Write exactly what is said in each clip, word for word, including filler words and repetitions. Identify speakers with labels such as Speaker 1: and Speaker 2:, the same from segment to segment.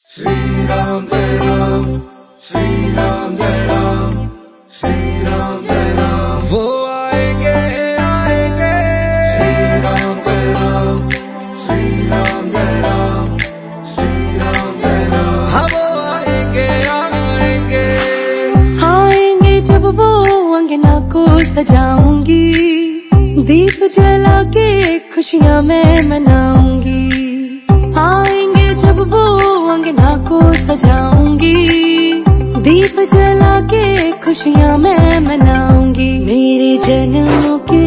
Speaker 1: श्री राम जय राम, श्री राम जय राम, श्री राम जय राम। वो आएंगे आएंगे, श्री राम जय राम, श्री राम जय राम, श्री राम जय राम। हाँ वो आएंगे आएंगे,
Speaker 2: आएंगे जब वो अंगना को सजाऊंगी, दीप जला के खुशियाँ मैं मनाऊंगी। आएंगे जब वो अंगना को सजाऊंगी, दीप जला के खुशियाँ मैं मनाऊंगी। मेरे जन्मों के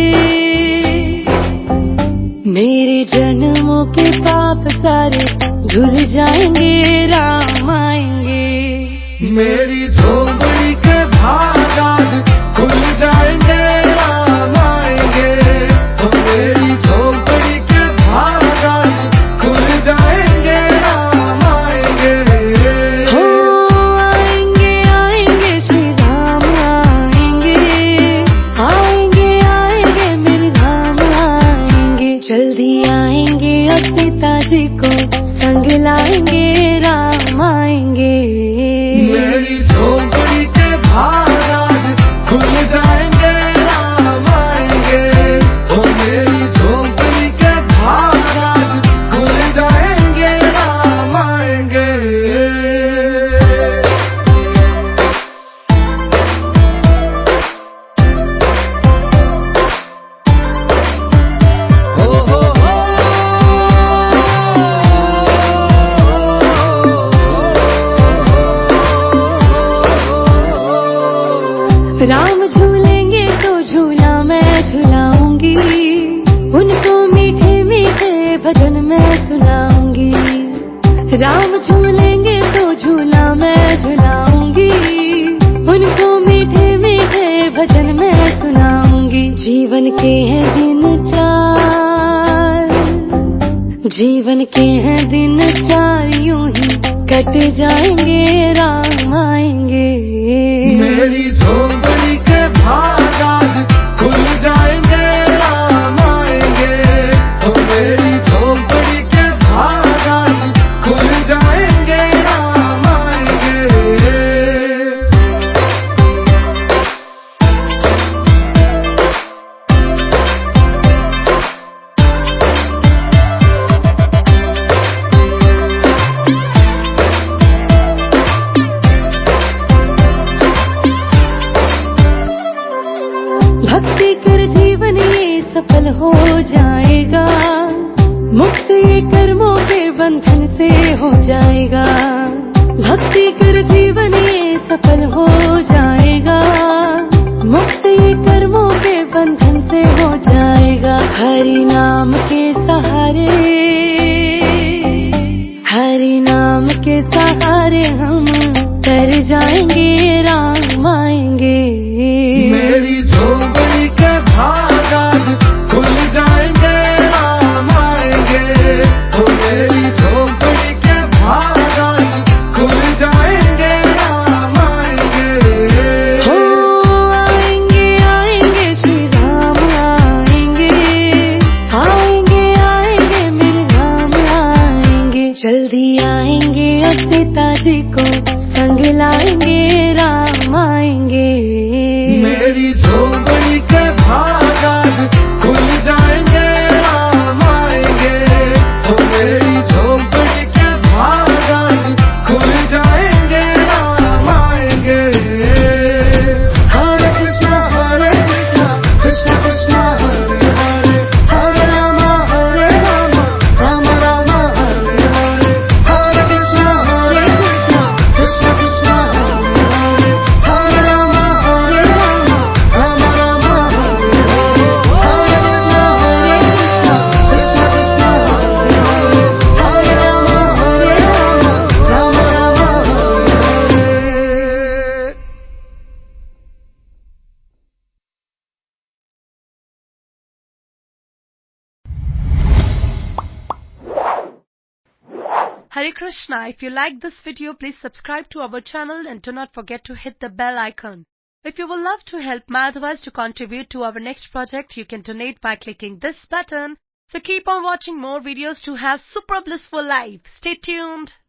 Speaker 2: मेरे जन्मों के पाप सारे धुल जाएंगे, राम आएंगे।
Speaker 1: मेरी झोपड़ी के भाग आज खुल जाएंगे, राम आएंगे। तो मेरी झोपड़ी के भाग आज खुल जाएंगे, राम आएंगे।
Speaker 2: हो आएंगे आएंगे श्री राम आएंगे, आएंगे आएंगे मेरे राम आएंगे। जल्दी आएंगे और पिताजी को संग लाएंगे, राम आएंगे।
Speaker 1: मेरी झोपड़ी के भाग आज खुल जाएंगे, राम आएंगे। ओ मेरी झोपड़ी के भाग आज खुल जाएंगे, राम आएंगे। हो हो हो
Speaker 2: राम झूलेंगे तो झूला मैं झुलाऊंगी, उनको मीठे मीठे भजन मैं सुनाऊंगी। राम झूलेंगे तो झूला मैं झुलाऊंगी, उनको मीठे मीठे भजन मैं सुनाऊंगी। जीवन के हैं दिन चार, जीवन के हैं दिन चार यूं ही कट जाएंगे, राम आएंगे।
Speaker 1: मेरी झोपड़ी के भाग आज खुल जाएंगे, राम आएंगे। तो मेरी झोपड़ी के भाग आज खुल जाएंगे, राम आएंगे।
Speaker 2: भक्ति कर जीवन ये सफल हो जाएगा, मुक्त ये कर्मों के बंधन से हो जाएगा। भक्ति कर जीवन ये सफल हो जाएगा, मुक्त ये कर्मों के बंधन से हो जाएगा। हरि नाम के सहारे, हरि नाम के सहारे हम तर जाएंगे, राम आएंगे।
Speaker 1: मेरी झोपड़ी के भाग आज खुल जाएंगे, राम आएंगे। तो मेरी झोपड़ी के भाग आज खुल जाएंगे, राम आएंगे।
Speaker 2: हो आएंगे आएंगे श्री राम आएंगे, आएंगे आएंगे मेरे राम आएंगे। जल्दी आएंगे और पिताजी को संग लाएंगे, राम आएंगे।
Speaker 1: मेरी झोपड़ी के भाग आज खुल जाएंगे, राम आएंगे। तो मेरी झोपड़ी के भाग आज खुल जाएंगे, राम आएंगे। हरे कृष्णा हरे कृष्णा, कृष्णा कृष्णा हरे हरे, हरे राम हरे राम, राम राम हरे हरे। हरे कृष्णा हरे कृष्णा, कृष्णा कृष्णा हरे हरे, हरे राम हरे राम, राम राम हरे हरे। हरे कृष्णा हरे कृष्णा, कृष्णा कृष्णा हरे हरे, हरे राम हरे Ram, Ram Ram Hare Hare.
Speaker 3: Hare Krishna. If you like this video, please subscribe to our channel and do not forget to hit the bell icon. If you would love to help Madhavas to contribute to our next project, you can donate by clicking this button. So keep on watching more videos to have super blissful life. Stay tuned.